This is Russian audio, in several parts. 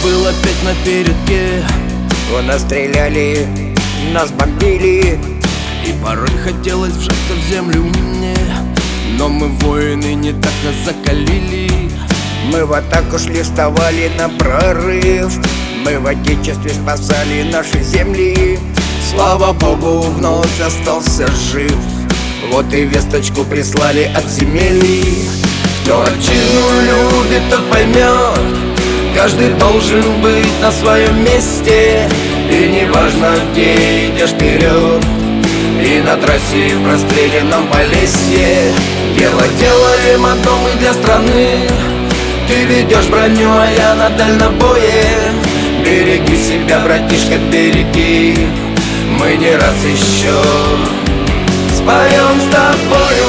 был опять на передке. У нас стреляли, нас бомбили, и порой хотелось вжаться в землю мне. Но мы воины, не так нас закалили. мы в атаку шли, вставали на прорыв. Мы в отечестве спасали наши земли. Слава Богу, вновь остался жив. Вот и весточку прислали от земель. Кто отчизну любит, тот поймет. Каждый должен быть на своем месте. И неважно, где идешь вперед, и на трассе, и в простреленном Полесье. Дело делаем одно мы для страны. Ты ведешь броню, а я на дальнобое. Береги себя, братишка, береги. Мы не раз еще споем с тобою.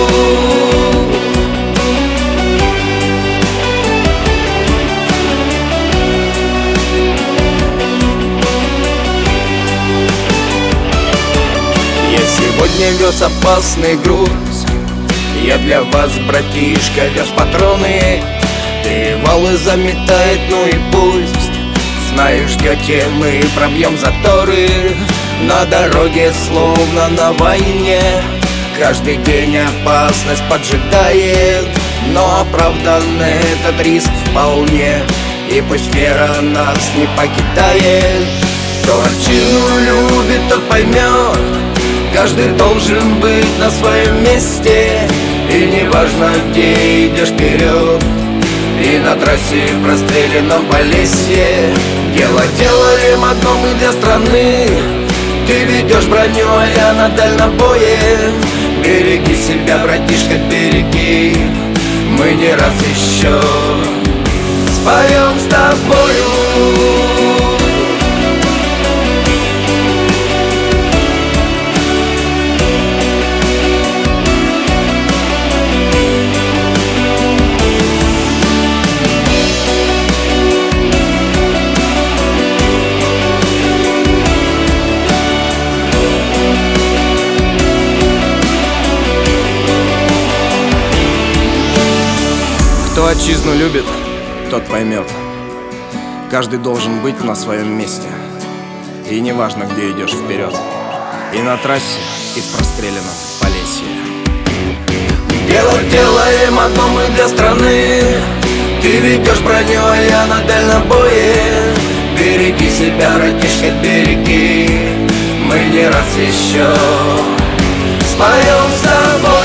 Я сегодня вез опасный груз. Я для вас, братишка, вез патроны. Ты валы заметает, ну и пусть. Знаешь, тетя, мы пробьем заторы. На дороге, словно на войне. Каждый день опасность поджидает, но оправдан этот риск вполне. И пусть вера нас не покидает. Кто отчизну любит, тот поймет. Каждый должен быть на своем месте. И неважно, где идешь вперед, и на трассе, в простреленном Полесье. Дело делаем одно мы для страны. Ты ведешь броню, а я на дальнобое. Береги себя, братишка, береги. Мы не раз еще споем с тобою. Кто отчизну любит, тот поймет. Каждый должен быть на своем месте. И неважно, где идешь вперед, и на трассе, и в простреленном Полесье. Дело делаем одно мы для страны. Ты ведешь броню, а я на дальнобое. Береги себя, братишка, береги. Мы не раз еще споем с тобой.